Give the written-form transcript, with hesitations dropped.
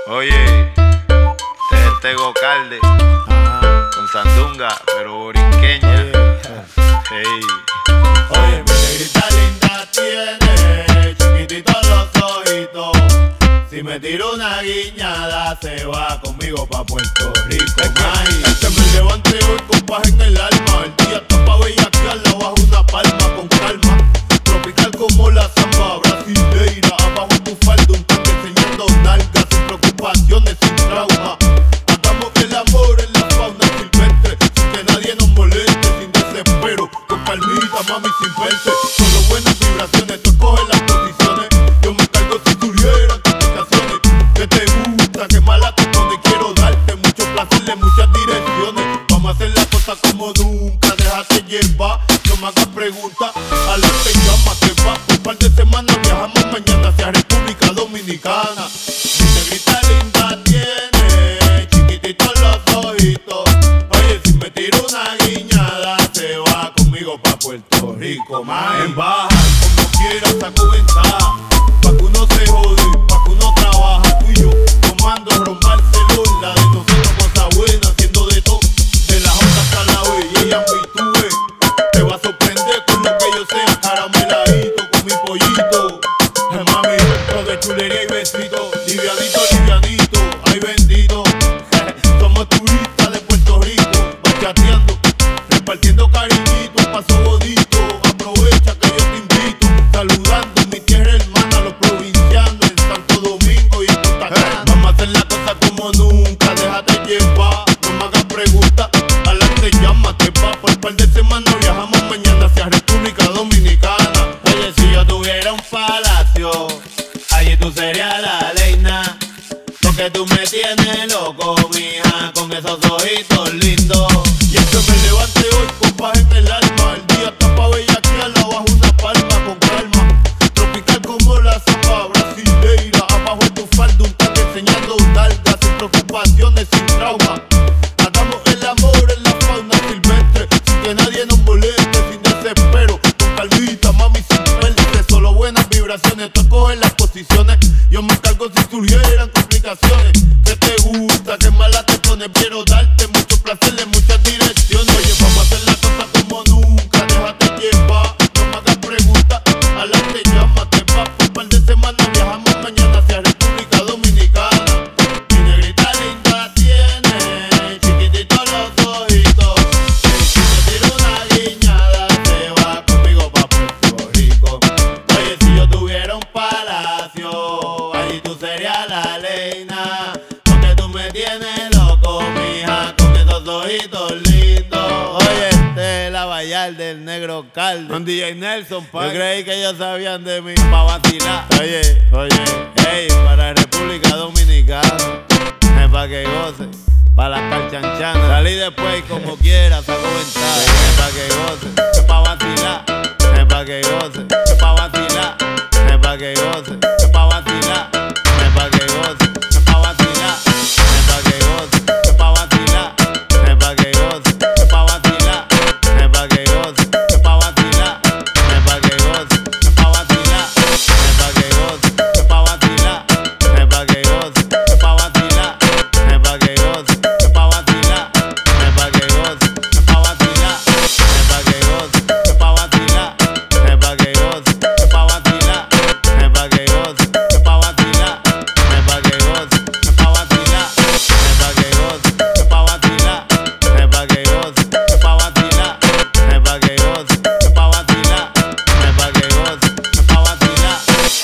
Oye, Tego Calde con Sandunga, pero borinqueña. Hey. Oye, mi negrita linda tiene chiquititos los ojitos. Si me tiro una guiñada, se va conmigo pa' Puerto Rico. Es que me levante hoy con paz en el alma. El día está pa' bellaquearla bajo una palma con calma. Tropical como la samba brasileira. Abajo tu falda, un tanque enseñando nalgas. Sin preocupaciones, sin trauma. Hagamos el amor en la fauna silvestre, sin que nadie nos moleste, sin desespero. Con calmita, mami, sin verse. Solo buenas vibraciones, tú escoges las posiciones. Yo me cargo si surgieran complicaciones. Que te gusta, que mala te pone. Quiero darte mucho placer en muchas direcciones. Vamos a hacer las cosas como nunca. Déjate llevar, no me hagas preguntas. Adelante, llama, que va. Un par de semanas viajamos mañana hacia República Dominicana. Mi negrita linda tiene chiquititos los ojitos. Oye, si me tiro una guiñada, se va conmigo pa' Puerto Rico, man. En baja, como quiera, saco ventaja. Pa' que uno se jode, pa' que uno trabaja. Tú y yo, tomando ron Barcelona. La de nosotros cosa buena, haciendo de todo. De la J hasta la B, y ella mi tú ves. Te va a sorprender con lo que yo sea. Carameladito con mi pollito. Mami, todo de chulería y besito. Livianito, livianito, ay bendito. Somos turistas de Puerto Rico, bachateando, repartiendo cariñito, un paso bonito. Aprovecha que yo te invito, saludando mi tierra hermana, los provincianos en Santo Domingo y en Punta Cana. Vamos a hacer la cosa como nunca, déjate llevar, no me hagas preguntas. Adelante, llámate, pa, por un par de semanas viajamos mañana hacia República Dominicana. Oye, si yo tuviera un palacio, allí tú serías la reina. Porque tú me tienes loco, mija, con esos ojitos lindos. Y es que me levante hoy con paz en el alma. El día está pa' bellaquearla bajo una palma con calma. Tropical como la samba brasileira. Abajo en tu falda, un tanque enseñando nalgas. Sin preocupaciones, sin trauma. Hagamos el amor en la fauna silvestre, sin que nadie nos moleste, sin desespero. Con calmita, mami, sin verse. Solo buenas vibraciones, tú escoges las posiciones. Yo me cargo si surgieran complicaciones. Que te gusta, que mala te pone. Quiero darte mucho placer en muchas direcciones. Oye, vamos a hacer la cosa como nunca. Déjate llevar, no me hagas preguntas. Adelante, llámate, pa, por un par de semanas viajamos mañana hacia República Dominicana. Mi negrita linda tiene chiquititos los ojitos. Si me tiro una guiñada, se va conmigo pa' Puerto Rico. Oye, si yo tuviera un palacio, allí tú serías la reina. Porque tú me tienes loco, mija, con esos ojitos lindos. Oye, este es la Vallar del Negro Calde con DJ Nelson, pa. Yo creí que ellos sabían de mí pa' vacilar. Oye, hey, para República Dominicana, pa' que goce, pa' las calchanchanas. Salí después como quiera, saco ventaja, pa' que goce.